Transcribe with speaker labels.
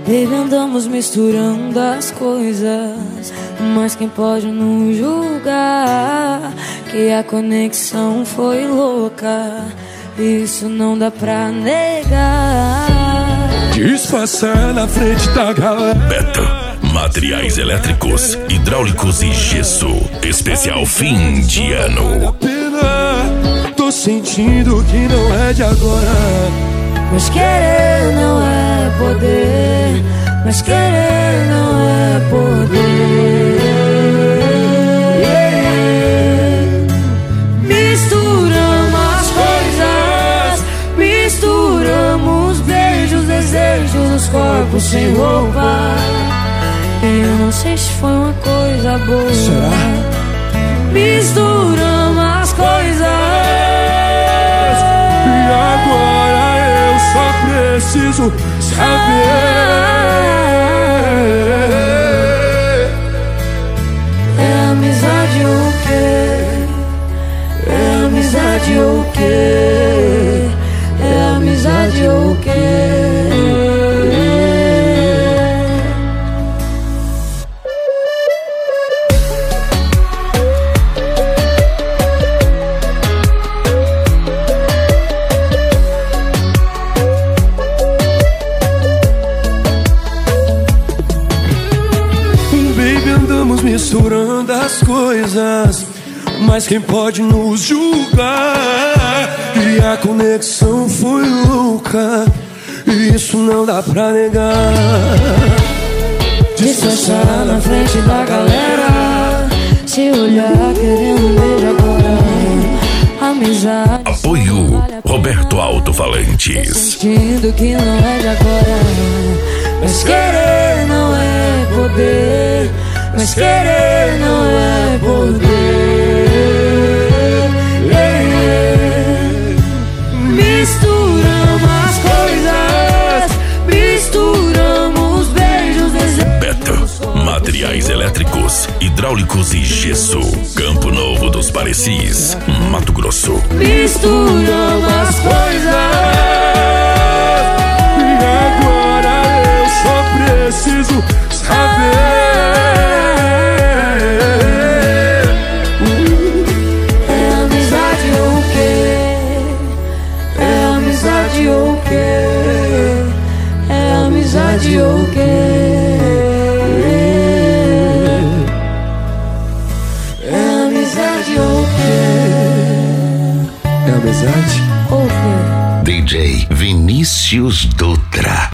Speaker 1: Baby, andamos misturando as coisas, mas quem pode nos julgar que a conexão foi louca? Isso não dá pra negar.
Speaker 2: Disfarçar na frente da galera.
Speaker 3: Beto, materiais elétricos, hidráulicos e gesso. Especial fim de ano.
Speaker 2: Tô sentindo que não é de agora.
Speaker 1: Mas querer não é poder, mas querer não é poder. Misturamos as coisas, misturamos beijos, desejos, os corpos sem roupa. E eu não sei se foi uma coisa boa.
Speaker 2: Será?
Speaker 1: Misturamos as coisas.
Speaker 2: E agora eu só preciso saber.
Speaker 1: É amizade o quê? É amizade o quê? É amizade o quê?
Speaker 2: Misturando as coisas, mas quem pode nos julgar? E a conexão foi louca, e isso não dá pra negar.
Speaker 1: Disfarçar na frente da galera, se olhar querendo um beijo agora. Amizade.
Speaker 3: Apoio Roberto Alto-Falantes.
Speaker 1: Sentindo que não é de agora. Mas querer não é poder, mas querer não é poder. Misturamos as coisas, misturamos beijos, desejos.
Speaker 3: Beto, materiais elétricos, hidráulicos e gesso. Campo Novo dos Parecis, Mato Grosso.
Speaker 1: Misturamos as coisas.
Speaker 2: E agora eu só preciso saber.
Speaker 1: Amizade o quê? É amizade o quê?
Speaker 2: É amizade?
Speaker 1: O quê?
Speaker 3: DJ Vinícius do